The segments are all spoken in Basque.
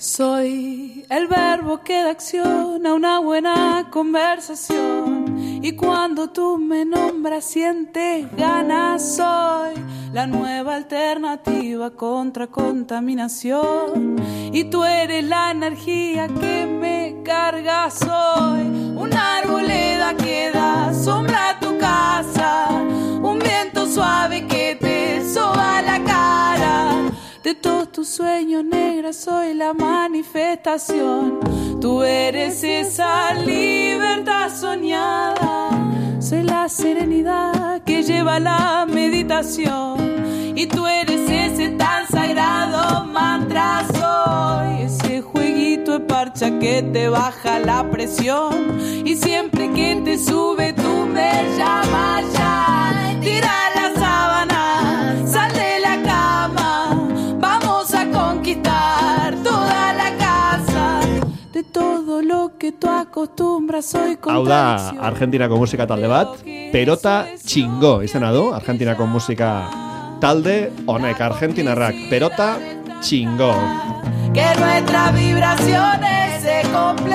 Soy el verbo que da acción a una buena conversación. Y cuando tú me nombras sientes ganas. Soy la nueva alternativa contra contaminación. Y tú eres la energía que me carga. Soy una arboleda que da sombra a tu casa. Un viento suave que te soba la cara. De todos tus sueños, negra, soy la manifestación. Tú eres esa libertad soñada. Soy la serenidad que lleva la meditación. Y tú eres ese tan sagrado mantra. Soy ese jueguito de parcha que te baja la presión. Y siempre que te sube tú me llamas ya. Tira la sábana, sal de la cama. Vamos a conquistar toda la casa. De todo lo que tú acostumbras soy contradicción. Hau da Argentinako musika talde bat, Perota Txingo izena du, Argentinako musika talde honek, argentinarrak, Perota Txingo. Que nuestras vibraciones se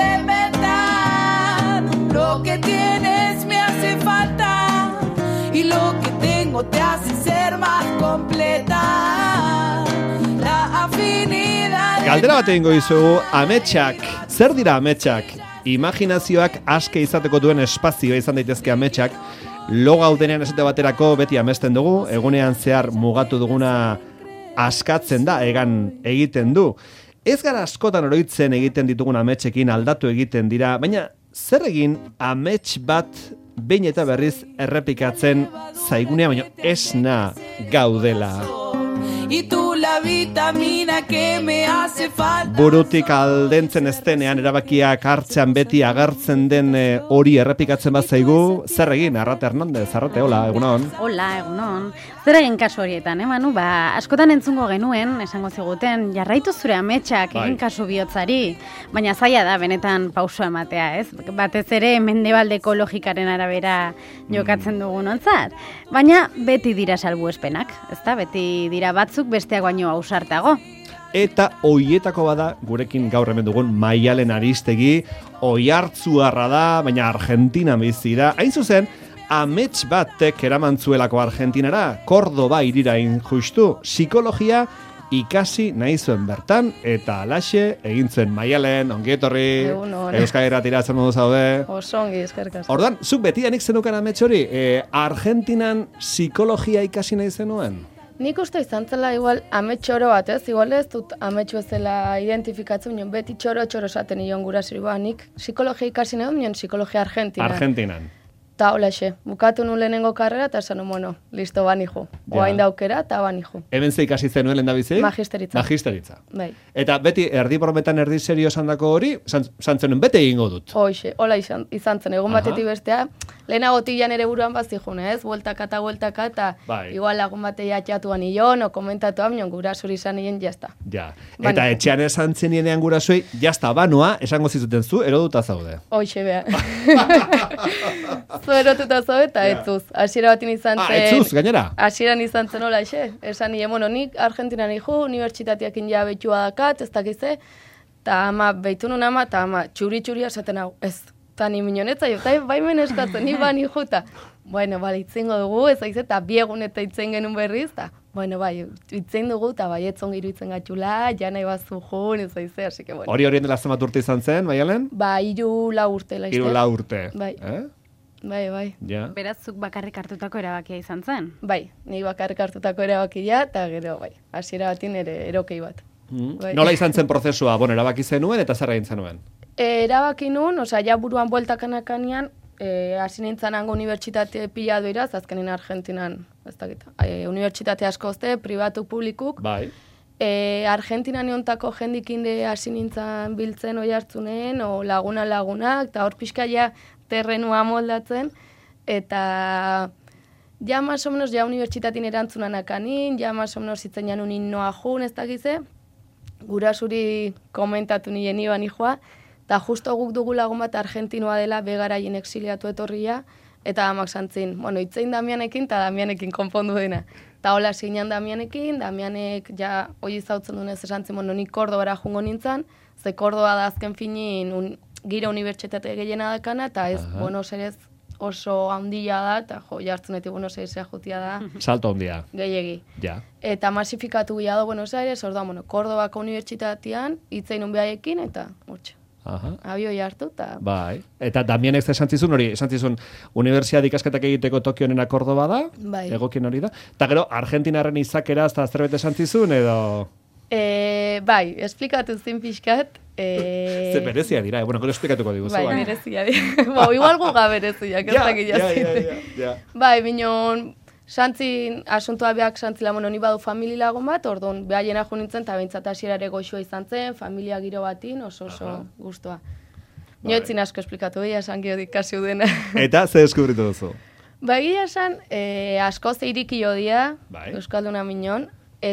complementan. Lo que tienes me hace falta y lo que tengo te hace ser más completa. La afinidad. Galdera bat egingo dizugu, ametsak. Zer dira ametsak? Imaginazioak aske izateko duen espazioa izan daitezke ametsak. Lo gaudenean esate baterako beti amesten dugu, egunean zehar mugatu duguna askatzen da, egan egiten du. Ez gara askotan oroitzen egiten ditugun ametsekin aldatu egiten dira, baina zer egin amets bat behin eta berriz errepikatzen zaigunean, baina esna gaudela. Y tú la vitamina que me hace falta. Burutik aldentzen eztenean erabakiak hartzean beti agertzen den hori errepikatzen bat zaigu, zer egin, Arrate Hernandez, Arrate, hola, egunon. Hola, egunon. Zer egin kasu horietan, Manu? Askotan entzungo genuen, esango ziguten, jarraitu zure ametsak egin kasu bihotzari, baina zaila da benetan pausua ematea, ez? Batez ere mendebaldeko logikaren arabera jokatzen dugun ontzat. Baina beti dira salbuespenak, ezta? Beti dira batzuk besteak baino ausartago. Eta hoietako bada, gurekin gaur hemen dugun Maialen Aristegi, oihartzuarra da, baina Argentina bizi da. Hain zuzen, amets batek eramantzuelako Argentinara, Kordoba irirain justu, psikologia ikasi nahi zuen bertan, eta alaxe egin zuen. Maialen, ongi etorri, Euskal Irratira zer modu zaude. Oso ongi, eskerrik asko. Orduan, zuk beti anik zenuken amets hori, Argentinan psikologia ikasi nahi zenuen? Nik uste izan zela igual amets txoro bat, ez? Igual ez dut amets bezala identifikatzen, nion beti txoro esaten nion gurasiri, nik psikologia ikasi nahi dut, nion psikologia Argentinan. Ta holaxe, bukatu nun lehenengo karrera, eta esan, bueno, listo, banijo. Oain daukera, eta banijo. Hemen ze ikasi zenuen lehendabizi? Magisteritza. Bai. Eta beti erdi brometan erdi serio esandako hori, santzenen bete egingo dut. Hoxe, hola izan zen, egun batetik bestea, lehenago tilan ere buruan bazijune, ez? Bueltaka, eta igual lagun bate jatxatuan nion, o komentatuan, nion gurasuri izan nien, jazta. Ja, eta etxean esan zenienean gurasui, jazta, banoa, esango zizuten zu, eroduta zaude. Hoxe, beha. Zu erotuta zaude, eta etzuz. Hasiera batin izan zen... etzuz, gainera? Hasieran izan zen hola, esan nien, nik Argentinan nijo, unibertsitateakin ja betxua dakat, ez dakize, eta ama, behitu nun ama, eta ama, txuri-txuri esaten hau, ez. Eta ni minonetza, eta baimen eskatzen, ni bani juta. Bueno, itzengo dugu, ez aiz, eta biegun eta itzen genuen berriz, eta, bueno, itzen dugu, eta etzon giru itzen gatxula, ja nahi bazu jun, ez aiz, hasi que, bueno. Hori horien dela zemat urte izan zen, Maialen? 3-4 urte, laizte. 3-4 urte. Bai. Ja. Beraz, zuk bakarrik hartutako erabakia izan zen? Bai, nik bakarrik hartutako erabakia, eta gero, hasiera batin ere erokei bat. Nola izan zen prozesua, erabaki zenuen, eta zer egin zenuen? Erabaki nuen, ja buruan bueltakanakanean, hasi nintzen hango unibertsitate pila doiraz, azkenin Argentinan, ez dakit, unibertsitate asko ozte, pribatu publikuk. Bai. Argentinan eontako jendikinde hasi nintzen biltzen oi hartzunen, o lagunak, eta hor pixka ja terrenua moldatzen, eta ja más o menos ja unibertsitatin erantzunan akanin, ja más o menos itzen janun innoa jun, ez dakize, gurasuri komentatu nien iban ijoa, eta justo guk dugu lagun bat argentinoa dela begaraien exiliatu etorria, eta amak santzin, bueno, itzein Damianekin, eta Damianekin konpondu dena. Eta hola zinean Damianekin, Damianek ja hoi zautzen dunez esan zen, bueno, nik Kordobara jungo nintzen, ze Kordoba da azken finin gira unibertsitate gehiena dakana, eta ez Buenos Aires oso handia da, eta jartzenetik Buenos Airesea jutia da. Salto handia. Gehiegi. Ja. Eta masifikatu gila da Buenos Aires, orduan, bueno, Kordobako unibertsitatean, itzein un behaiekin, eta hortxe. Abioi hartu, eta... Bai. Eta Damianek esan zizun, unibertsitate ikasketak egiteko Tokionena Kordoba da, egokien hori da. Eta gero, Argentinarren izakera, eta zerbait esan zizun, edo... Bai, esplikatu zin pixkat. Ze berezia dira, bueno, gero esplikatuko diguzu. Bai, berezia dira. Igual guga bereziak, ez dakit jazite. Bai, binon... Santzin, asuntoa behak santzila, bueno, ni badu famili lagun bat, orduan behaien ajo nintzen, eta behintzat hasierare goxua izan zen, familia giro batin, oso guztua. Nioetzin asko esplikatu, egia esan giodik kasi udena. Eta, ze deskubritu duzu? Ba, egia esan, asko ze irikio dia, Euskalduna minon,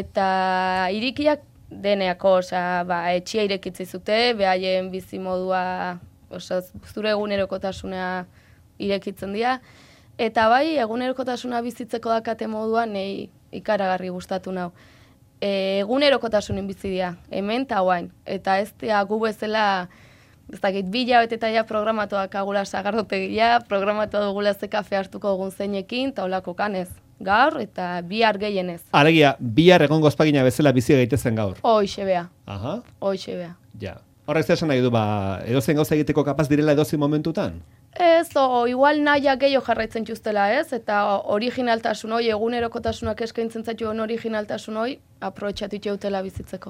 eta irikiak deneako, oza, etxia irekitzi zute, behaien bizimodua, oza, zure egunerokotasuna irekitzen dira, eta bai, egunerokotasuna bizitzeko dakate modua nei ikaragarri gustatu nau. Egunerokotasunin bizi dira, hemen eta guain. Eta ez da gu bezala, ez dakit, 2 hilabete ja programatuak agula sagardotegia, programatu dugula ze kafe hartuko dugun zeinekin, eta holako kanez. Gaur eta bihar gehienez. Alegia, bihar egongo ospagina bezala bizi gaitezen gaur. Hoixe bea. Hoixe bea. Ja. Horrek zer esan nahi du, edozein gauza egiteko kapaz direla edozein momentutan? Ez, igual nahiak gehiago jarraitzen txustela, ez? Eta originaltasun hoi, egunerokotasunak eskaintzen zaituen originaltasun hoi, aprobetxatu itxeutela bizitzeko.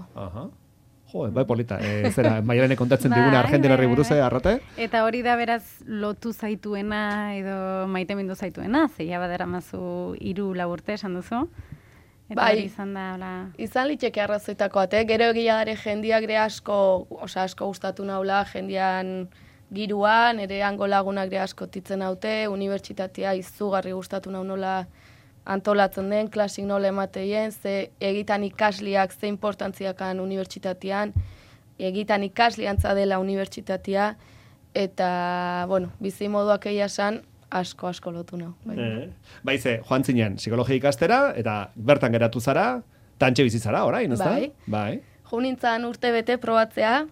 Jo, bai polita. Zera, Maialene kontatzen diguna Argentinarri buruz, Arrate? Eta hori da beraz lotu zaituena edo maite mindu zaituena, zeia badera mazu 3-4 urte esan duzu? Eta hori izan da, hola... Izan litzeke arrazoitako, gero egia dare jendiak ere asko gustatu naula, jendian giruan, ere hango lagunak ere asko titzen haute, unibertsitatea izugarri gustatu nau nola antolatzen den, klasik nola emateien, ze egitan ikasliak ze importantziakan unibertsitatean, egitan ikasliantza dela unibertsitatea, eta, bueno, bizi moduak egia esan, asko lotu nau. Baize, joan zinen, psikologia ikastera, eta bertan geratu zara, tantxe bizitzara, orain, ez da? Bai. Jo nintzen urte bete probatzea,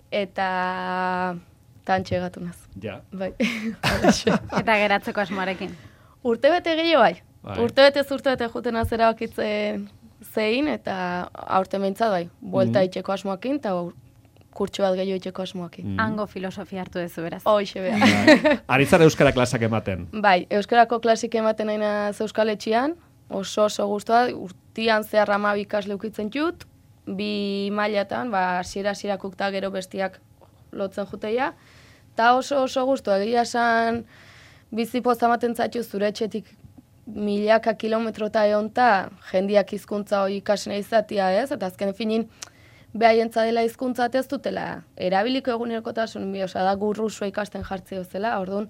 eta... Tantxe gatu naz. Ja. Bai. Eta geratzeko asmoarekin. Urtebete gehiago bai. Urtebete juten azera bakitzen zein, eta aurte meintzat bai. Buelta itxeko asmoakin, eta kurtsu bat gehiago itxeko asmoakin. Hango filosofia hartu dezu beraz. Hoixe beha. Aritzara euskara klasak ematen. Bai, euskarako klasik ematen naina Euskal Etxean, oso guztua, urtian zehar 12 ikasle ukitzen jut, 2 mailatan, hasiera-hasierakuk eta gero bestiak lotzen juteia, eta oso guztua, egia esan bizipoza ematen zaitu zure etxetik milaka kilometro eta eonta jendiak hizkuntza hori ikasena izatia, ez? Eta azken finin behaientza dela hizkuntza ez dutela erabiliko egunerokotasun, da gurrusua ikasten jartzi duzela, orduan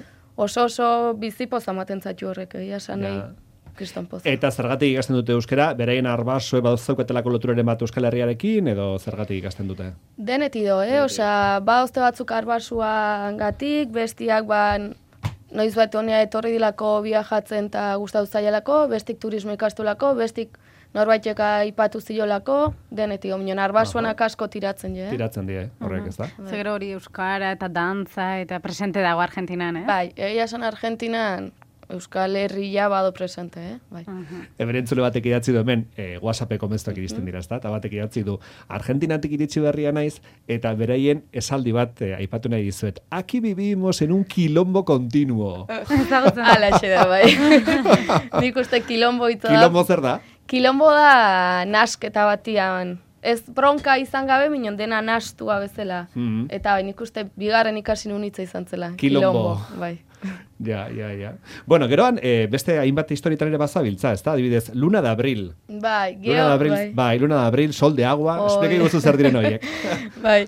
oso bizipoza ematen zaitu horrek, egia esan nahi. Eta zergatik ikasten dute euskara, beraien arbasue badauzeukatelako loturaren bat Euskal Herriarekin, edo zergatik ikasten dute? Denetido, badauzte batzuk arbasuangatik, bestiak noiz bat honea etorri dilako viajatzen eta gustatu zaialako, bestik turismo ikastulako, bestik norbaiteka ipatu ziolako, denetido, minon arbasuanak asko tiratzen je. Tiratzen die, horrek ez da? Zegero hori euskara eta dantza eta presente dago Argentinan, Bai, egia esan Argentinan, Euskal Herria bado presente, bai. Eberentzule batek idatzi du hemen, WhatsAppeko mezuak iristen dira, eta batek idatzi du, Argentinatik iritsi berria naiz, eta beraien esaldi bat aipatu nahi dizuet. Aquí vivimos en un quilombo continuo. Ala da, bai. Nik uste kilombo ito da. Kilombo zer da? Kilombo da nasketa batian. Ez bronka izan gabe, minon dena nastua bezala. Eta bai, nik uste bigarren ikasi nunitza izan zela. Kilombo. Bai. Ja. Bueno, geroan, beste hainbat historietan ere bazabiltza, ez da? Adibidez, Luna de Abril. Bai, Luna de Abril, Sol de Agua, espleke guzu zer diren horiek. Bai,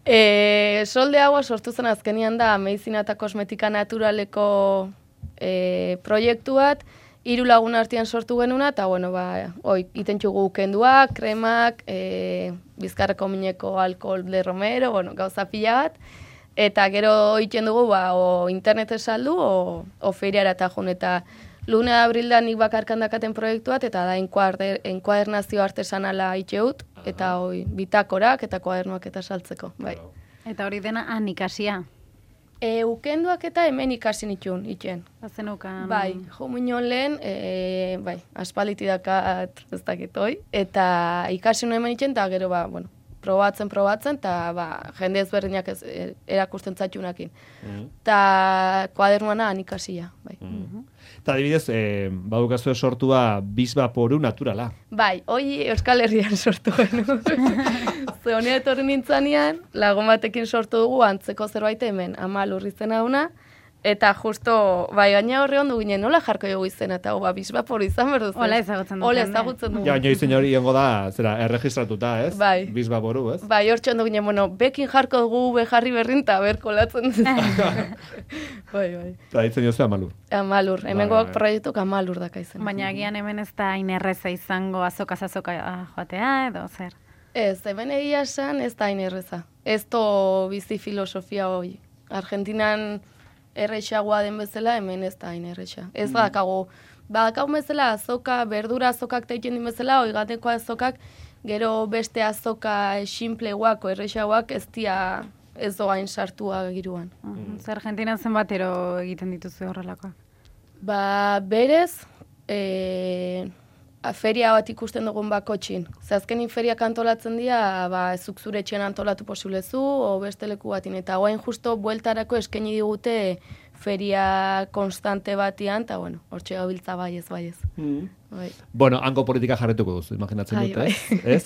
Sol de Agua sortu zen azkenian da, medizina eta kosmetika naturaleko proiektu bat, 3 lagun artean sortu genuna, eta, bueno, iten txugu kenduak, kremak, bizkarreko mineko alkohol de romero, bueno, gauza pila bat, Eta gero egiten dugu, o internetez saldu, o feriara eta jun, eta Lune abrilda nik bakarkan dakaten proiektuat, eta da enkuadernazio artesanala itxeut, eta bitakorak eta kuadernoak eta saltzeko, bai. Eta hori dena ikasia? Ukenduak eta hemen ikasi nituen, itxen. Bazenukan... Bai, jo minon lehen, bai, aspaliti dakat ez dakitoi, eta ikasi nuen hemen itxen, eta gero, bueno, probatzen, eta jende ezberdinak erakusten zatxunakin. Eta kuadernoana ikasia, bai. Eta adibidez, badukazue sortua Bizbaporu naturala. Bai, hoi Euskal Herrian sortu genuen. Ze honea etorri nintzanean, lagun batekin sortu dugu antzeko zerbait hemen, Amalur izena una, eta justo, bai, gaina horre ondo ginen, nola jarko dugu izena, eta Bizbaporu izan berdu zen. Ola ezagutzen dugu. Ja, baina izen horiiongo da, zera, erregistratuta, ez? Bai. Bizbaporu, ez? Bai, hortxe ondo ginen, bueno, bekin jarko dugu beharri berrin, eta berkolatzen dut. Bai. Eta ditzen jozu Amalur. Amalur, hemengoak proiektuk Amalur daka izan. Baina agian hemen ez da inerreza izango azoka joatea, edo zer? Ez, hemen egia esan ez da inerreza. Ez to bizi filosofia hori. Argentinan errexagoa den bezala, hemen ez da inerrexa. Ez badakagu bezala azoka, berdura azokak teiken din bezala, oigateko azokak, gero beste azoka xinpleguako, errexagoak ez doain sartua giruan. Zer Argentinan zenbatero egiten dituzu horrelakoak? Berez, feria bat ikusten dugun bakotxin. Azkenin feriak antolatzen dira, ezuk zure etxean antolatu posiblezu, o beste leku batin. Eta guain justo bueltarako eskaini digute feria konstante batian, eta bueno, hortxe gabiltza baiez. Bai. Bueno, hango politika jarretuko duzu, imaginatzen dut, ez?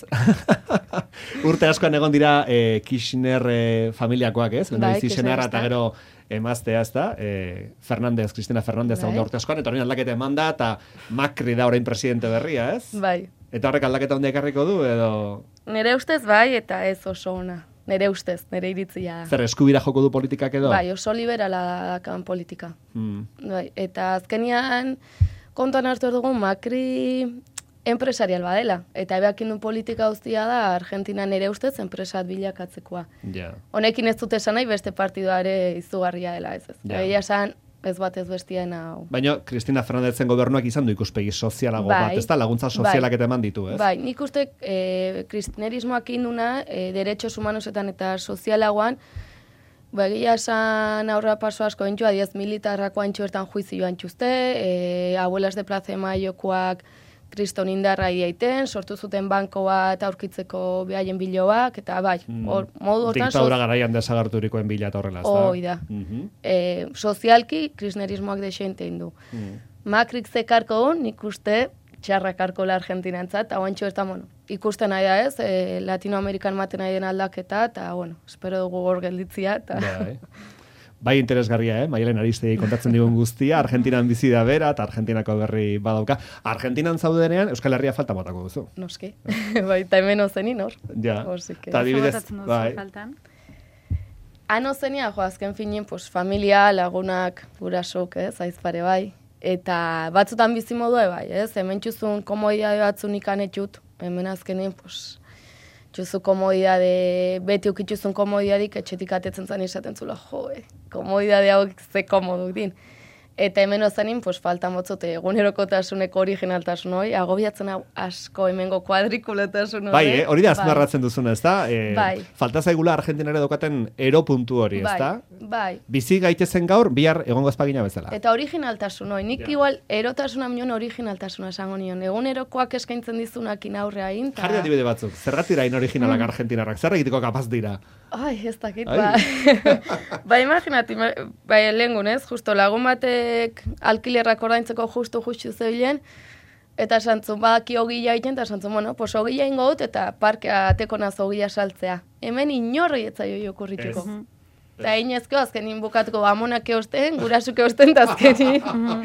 Urte askoan egon dira Kirchner familiakoak, ez? Bai, Kirchner eta gero emaztea, ez da? Cristina Fernández bai. Urte askoan, eta horrein aldaketa eman da, eta Macri da orain presidente berria, ez? Bai. Eta horrek aldaketa handia ekarriko du, edo? Nere ustez bai, eta ez oso ona. Nere ustez, nere iritzia. Zer, eskubira joko du politikak edo? Bai, oso liberala dakan politika. Bai, eta azkenian kontuan hartu dugun Macri enpresarial badela. Eta ebakin du politika guztia da Argentina nere ustez enpresat bilakatzekoa. Honekin ez dut esan nahi beste partidoare izugarria dela ez. Egia esan ez bat ez bestien hau. Baina Cristina Fernandezen gobernuak izan du ikuspegi sozialago bat, ez da? Laguntza sozialak eta eman ditu, ez? Bai, nik uste kristinerismoak induna, derechos humanosetan eta sozialagoan, egia esan aurra paso asko entxua, 10 militarrako antxo bertan juizioan txuzte, abuelas de Plaza de Mayokoak kriston indarra iaiten, sortu zuten banko bat aurkitzeko behaien biloak, eta bai, modu hortan... Diktadura garaian desagarturikoen bila eta horrela, ez da? Hoi da. Sozialki, krisnerismoak deseintein du. Macrik zekarko hon, nik uste txarrakarko la Argentinantzat, eta oantxo ez da, bueno, ikusten nahi da ez, Latinoamerikan maten nahi den aldaketa, eta, bueno, espero dugu hor gelditzia, eta... Bai interesgarria, Maialen Aristegi kontatzen digun guztia, Argentinan bizi da bera, eta Argentinako berri badauka. Argentinan zaudenean, Euskal Herria falta botako duzu. Noski, bai, eta hemen ozenin hor. Ja, eta adibidez, bai. Han ozenia, azken finin, familia, lagunak, gurasok, aizpare bai, eta batzutan bizi modua, bai, hemen txuzun komodidade batzun ikan etxut, hemen azkenin, txuzu komodidade, beti ukitxuzun komodidadik, etxetik atetzen zan izaten zula, komodidade hau ze komoduk din. Eta hemen ozanin, falta motzote egunerokotasuneko originaltasun hori, agobiatzen hau asko hemengo kuadrikuletasun hori. Bai, hori da azmarratzen duzuna, ez da? Bai. Falta zaigula Argentinare daukaten eropuntu hori, ez da? Bai. Bizi gaitezen gaur, bihar egongo ezpagina bezala. Eta originaltasun hori, nik igual erotasuna minon originaltasuna esango nion. Egunerokoak eskaintzen dizunakin aurrea egin. Jarri adibide batzuk, zerratira originalak Argentinarrak, zer egiteko kapaz dira? Ai, ez dakit, ba, imaginati, lehengun ez, justo lagun batek alkilerrak ordaintzeko justu zeulen, eta santzun, badaki ogila egiten, eta santzun, bueno, ogila ingo dut, eta parkea ateko naz ogila saltzea. Hemen inorri etzaio jokurrituko. Eta inezko, azkenin bukatuko amonak eosten, gurasuk eosten, eta azkenin.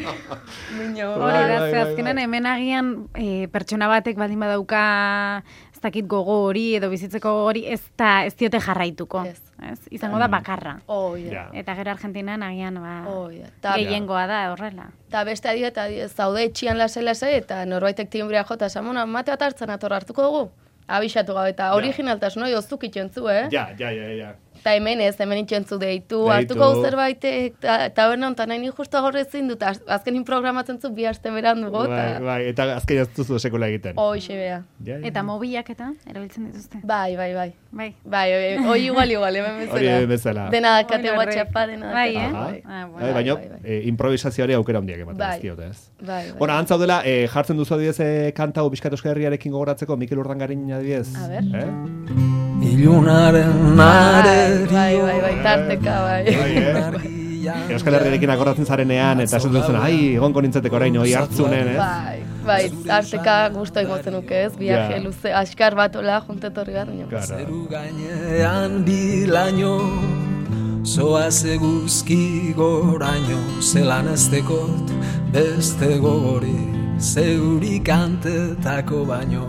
Hori da, azkenan hemen agian pertsona batek baldin badauka ez dakit gogo hori edo bizitzeko gogo hori ez diote jarraituko. Izango da bakarra. Eta gero Argentinan agian gehiengoa da horrela. Eta beste adieta, zaude etxian lasai, eta norbaitek timbrea jota, esamona, mate bat hartzen ator hartuko dugu. Abixatu gabe, eta originaltasun hori ozuk itxentzu, Ja. Ta hemen itxentzu deitu, hartuko zerbait taberna honetan nahi justu agorre ezin dut, azkenin programatzen zu bi aste berandugo. Bai, eta azken ez duzu sekula egiten. Hoxe bea. Eta mobilak eta erabiltzen dituzte? Bai. Hoi igual, hemen bezala. Hori bezala. Dena dakate WhatsAppa, dena dakate. Baina, improvisazioari aukera handiak ematen ezkiote, ez? Bai. Bueno, antzaudela, jartzen duzu adibidez kanta hau Bizkaia Euskal Herriarekin gogoratzeko Mikel Urdangarin adibidez. A ber. Ilunaren arerio. Bai, tarteka, bai. Euskal Herriarekin akordatzen zarenean, eta esaten zen, egonko nintzeteko orain, hoi hartzunen, ez? Bai, tarteka guztua imotzen nuke, ez? Viaje luze, askar bat ola, juntetorri bat, Zeru gainean bilaino, zoaz eguzki goraino, zelan ez dekot beste gogori, zeuri kantetako baino.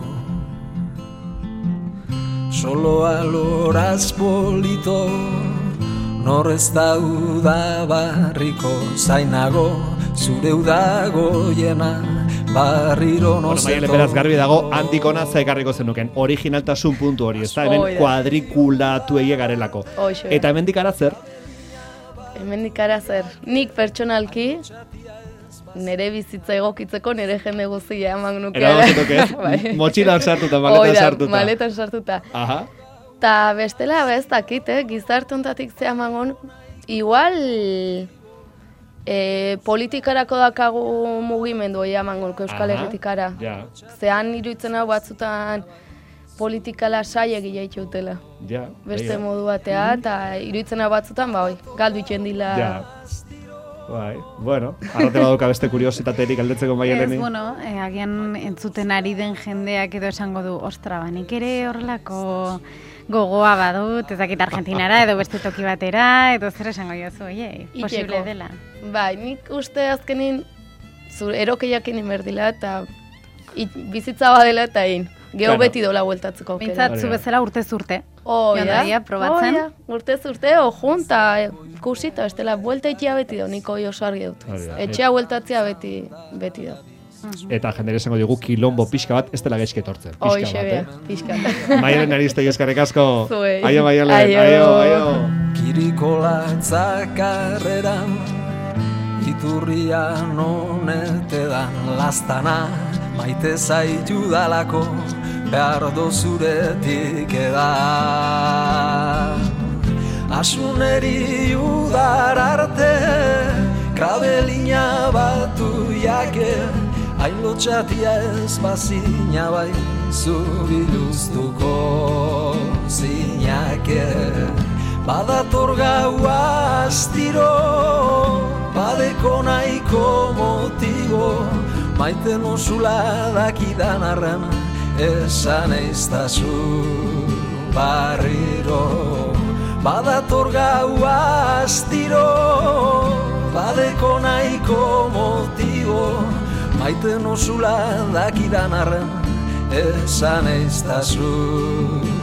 Solo aloraz polito, norrez dauda barriko, zainago, zure udagoiena, barriro nozeto. Beraz garbi dago, handikona ekarriko zenuken, originaltasun puntu hori, ez da, hemen kuadrikulatu egie garelako. Eta hemendik ara zer? Hemendik ara zer, nik pertsonalki, nere bizitza egokitzeko nere jende guztia eman nuke. Motxilan sartuta, maletan sartuta. Maletan sartuta. Ta bestela ez dakit, gizarte hontatik zea mangon, igual politikarako dakagu mugimendu emango Euskal Herritikara. Zean iruditzen hau batzutan politikala sai egile itxutela. Beste modu batea, eta iruditzen hau batzutan, galdu itxendila. Bai, bueno, arrate baduka beste kuriositaterik aldetzeko Maialeni. Agian entzuten ari den jendeak edo esango du, ostra, nik ere horrelako gogoa badut, ezakit Argentinara edo beste toki batera, edo zer esango jozu, posible dela. Bai, nik uste azkenin, erokeiakin inberdila, eta bizitza badela eta geho beti dola bueltatzeko. Bintzatzu bezala urtez urte. Probatzen. Urtez urte, junta, kusita, estela, buelta etxea beti do, niko oso argi dut. Etxea bueltatzea beti do. Eta jendere esango digu kilombo pixka bat, ez dela gaizki etortzen. Pixka. Maialen aristoi eskarrik asko. Zuei. Aio, Maialen. Aio. Kiriko latzakarreran, iturria nonetedan lastana, maite zaitu dalako, behar dozuretik edan. Asuneri udar arte, krabelina batu jake, hain lotxatia ez bazina bai, zubiluztuko zinake. Badator gaua astiro, badeko nahiko motibo, maite nozula dakidan arren, esan eiztazu barriro. Badator gaua astiro, badeko nahiko motibo, maite nozula dakidan arren, esan eiztazu